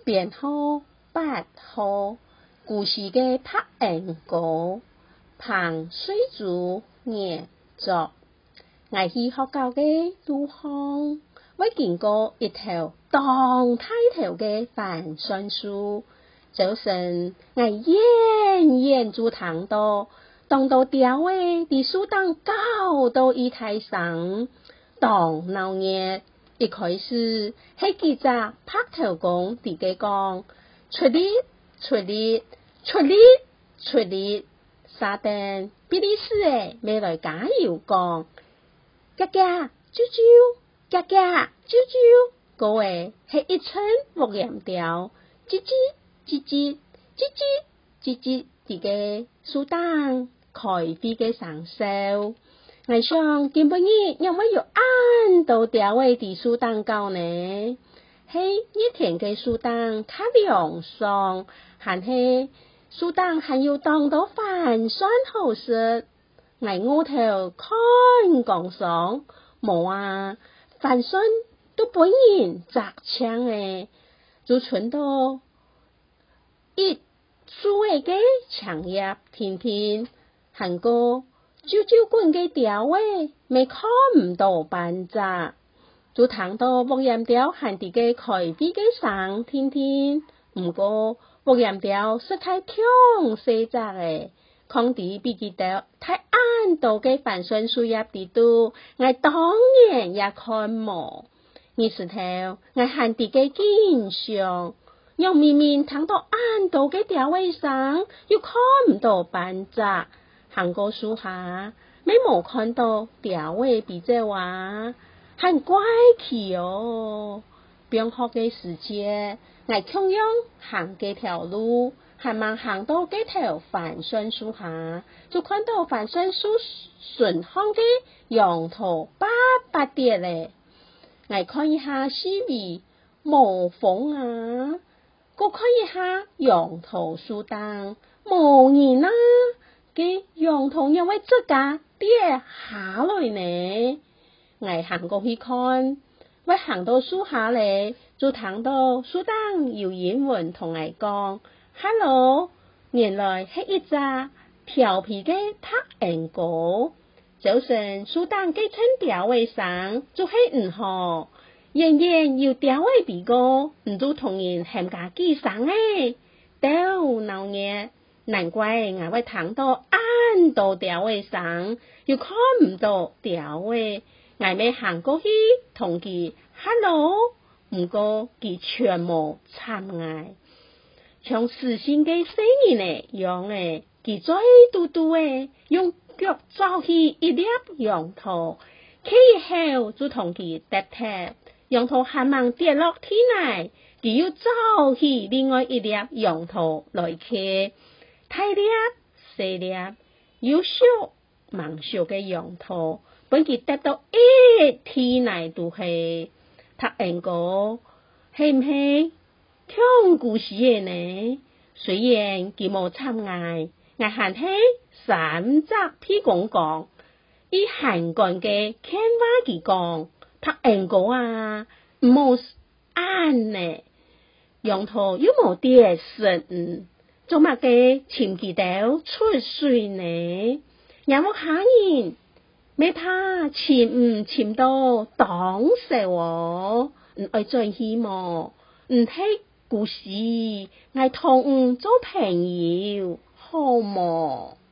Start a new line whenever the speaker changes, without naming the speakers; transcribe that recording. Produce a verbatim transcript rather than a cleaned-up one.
编號八號，故事嘅拍硬歌，彭水珠演作。我去學校嘅路上，我經過一條當大條嘅番順樹，早晨我遠遠就睇到，當到吊位啲樹當高到一台上，當鬧熱。一開始係記者拍頭講自己講，出力出力出力出力，沙丁比利時誒未來加油講，格格啾啾格格啾啾，嗰位係一層木鹽調，吱吱吱吱吱吱吱吱，自己樹當開飛嘅上手。我想今晡日有冇要按到吊位啲樹當高呢？係一天嘅樹當較涼爽，還係樹當還要當到番酸好食。我額頭看講爽，冇啊，番酸都本人摘槍誒，就存到一樹誒嘅長葉天天，韓國。啾啾滾嘅調位，未看唔到班咋，就聽到木鹽調喊啲嘅開飛嘅聲天天，唔過木鹽調實太強細隻誒，抗啲比佢調太暗到嘅番順樹葉啲度，我當然也看冇。二時頭我喊啲嘅見上，又明明聽到暗到嘅調位聲，又看唔到班咋。行過樹下，沒冇看到吊位比這話，很怪奇哦。上學嘅時節，我同樣行這條路，還沒行到這條番順樹下，就看到番順樹順行嘅楊桃八八疊咧。我看一下四圍冇風啊，我看一下楊桃樹當冇人啊。嘅楊桃因為這架跌下來呢，我行過去看，我行到樹下咧，就聽到樹當有英文同我講 ，Hello， 原來係一隻調皮嘅拍硬歌，早晨樹當嘅稱調位上就係唔好，遠遠要調位比歌，唔就同人喊架機上誒，到鬧熱。難怪我會聽到按到吊位上，又看唔到吊位，我未行過去同佢 hello， 唔過佢全無參嗌，像死線嘅聲音嚟樣誒，佢再嘟嘟誒，用腳抓起一粒楊桃，企後就同佢搭搭，楊桃還忙跌落天嚟，佢又抓起另外一粒楊桃來企。大粒、細粒、有熟、冇熟嘅楊桃，本佢得到一天嚟都係，拍硬歌係唔係聽故事嘅呢？雖然佢冇參嗌，我還係三隻屁講講，以韓國嘅傾話佢講，拍硬歌啊，唔好按呢，楊桃又冇跌神。做乜嘅潛佢到出水呢？有冇可能未怕潛唔潛到當時喎？唔愛再希望，唔睇故事，愛同做朋友，好冇？